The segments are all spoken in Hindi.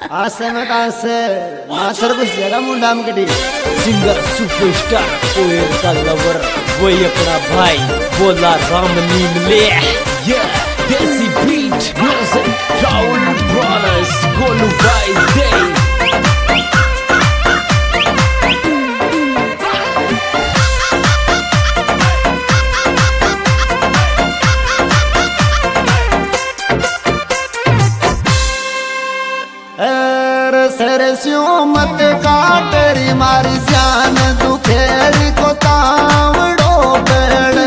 आसे में कासे मास्टर कुछ जगह मुंडा में कटी सिंगर सुपरस्टार पोएट का लवर वही अपना भाई Bola Ram Nimle Desi beat music Rahul brothers Golu भाई दे सरस्यों मत काटरी मारी जान दुखेरी को तावड़ो पेड़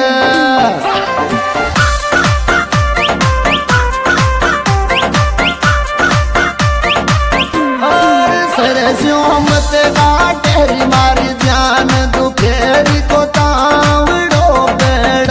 और सरस्यों मत काटरी मारी जान दुखेरी को तावड़ो पेड़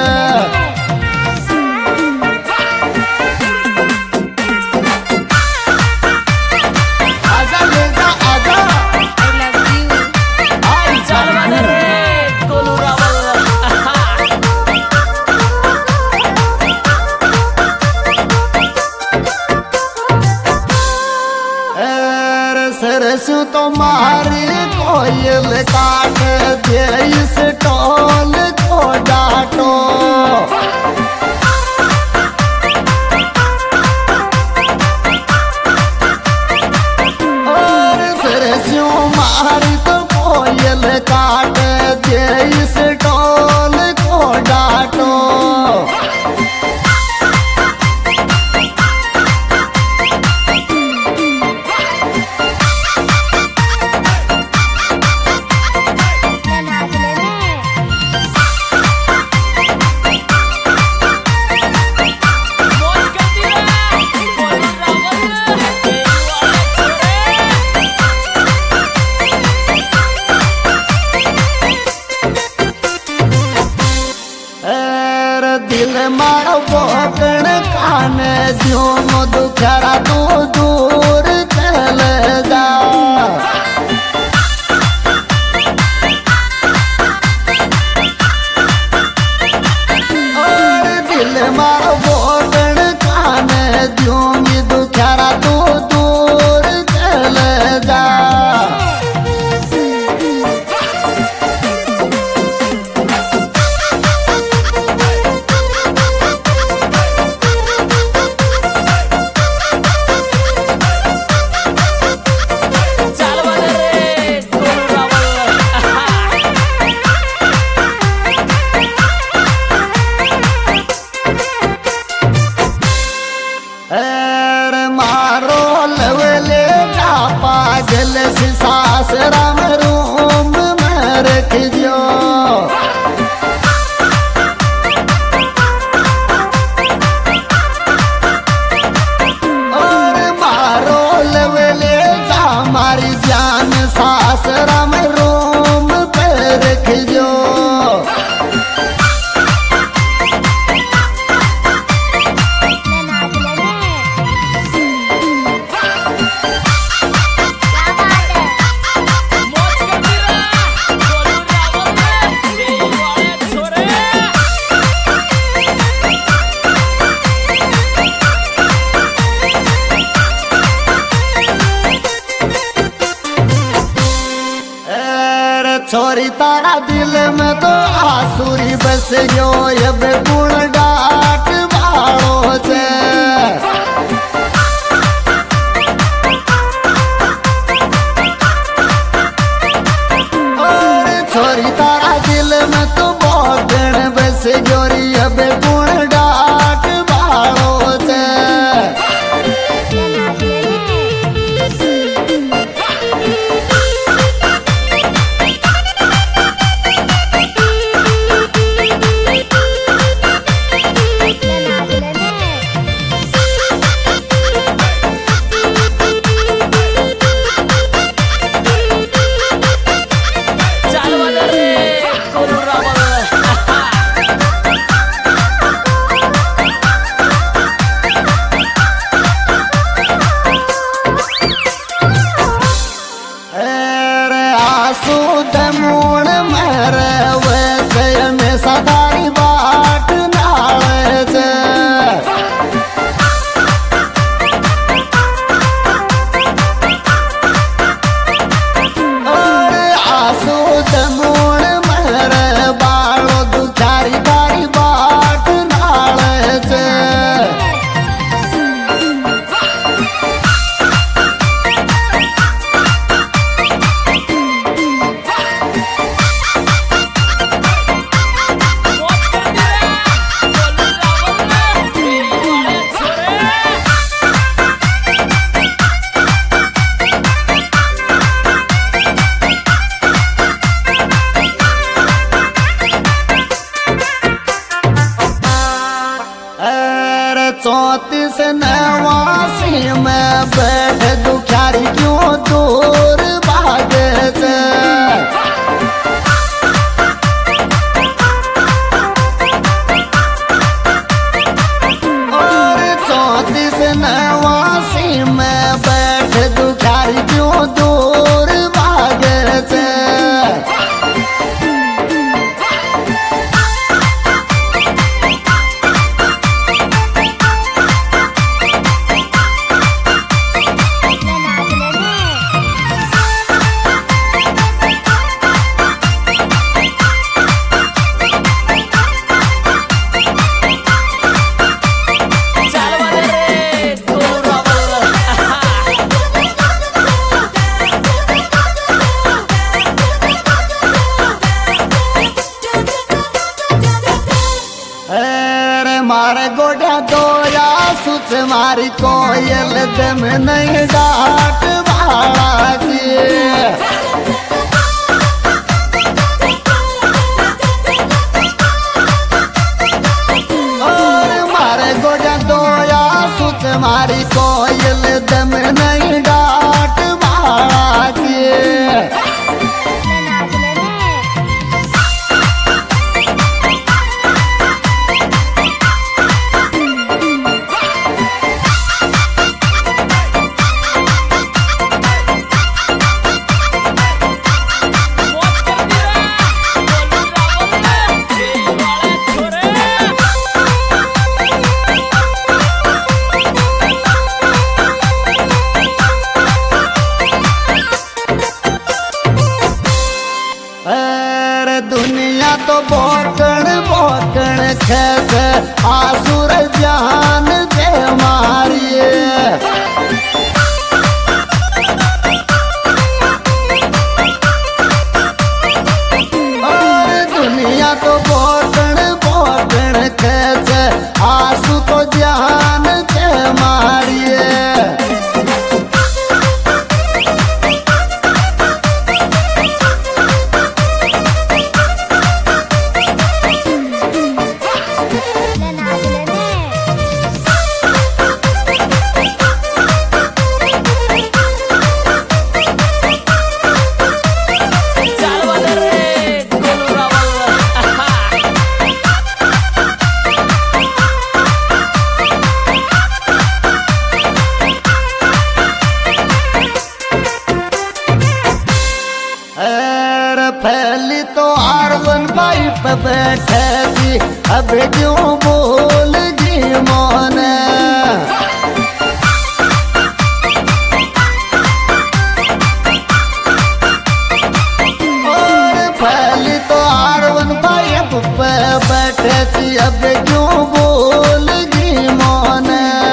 सरसों तो मारी कोयल काट दे इस टोल को डांटो और सरसों मारी तो कोयल काट दे इस टोल को डांटो दिल मारो बोकण कान जो दुखरा तू दूर चल जा और दिल मारो बोकण कान जो दुखरा तू दूर चल जा जल से सास राम रूम में रख जो और मारो लवले जा मारी जान सास राम रूम पे रख जो छोरी तारा दिल में तो आसुरी बस जो अब गुण डाट बाड़ो से और छोरी तारा दिल में तो बोगण बस जोरी अब गुण डाट बाड़ो से सुच मारी कोयल दम नहीं डाट वाला की। मारी कोयल दम नहीं डाट वाला की। दुनिया तो बोकण बोकण खेत आसुर जान दे मारिए। और दुनिया तो बोकण बोकण खेत आसु तो जान दे मारिए। पहली तो आरवन पाइप बैठे थी अब क्यों बोल जी मोन। और पहली तो आरवन पाइप पे बैठे थी अब क्यों बोल जी मोन।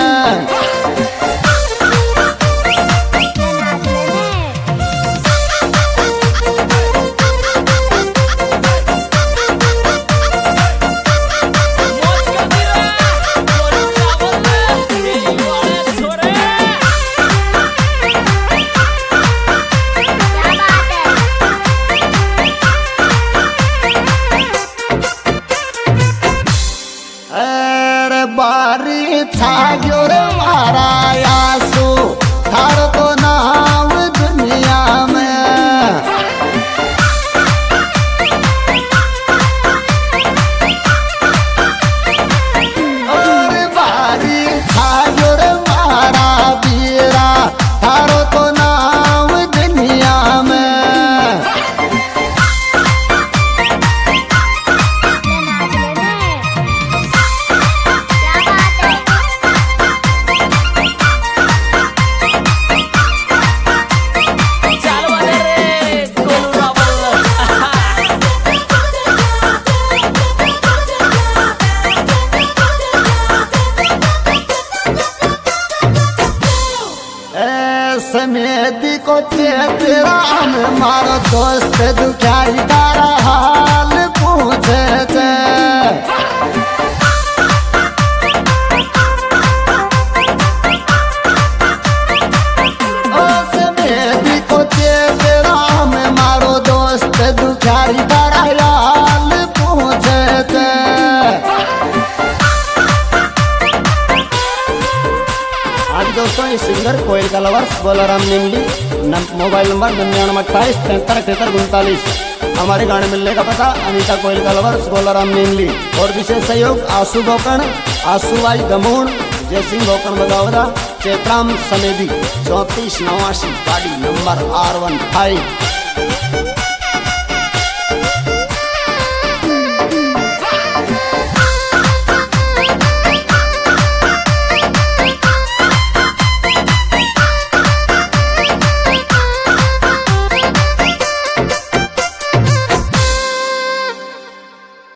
बारी छाग्यो रे मारा आंसू थारो तो नाम दुनिया में। और बारी छाग्यो रे मारा बीरा थारो तो नाम दुनिया में। समेदी को तेरा में मारो दोस्त दुखाई तारा हाल पूछे थे। ओ समेदी को तेरा में मारो दोस्त दुखाई तारा हाल पूछे थे। दोस्तों इस सिंगर कोयल का lovers Bolaram Nimli mobile number 9928 हमारे गाने मिलने का पता अनीता कोयल का लवर्स बोलाराम निमली। और विशेष सहयोग आशु गोकर्ण आशु भाई गमूण जय सिंह गोकर्ण बगावदा चेतराम समेदी 3489 गाड़ी नंबर R15।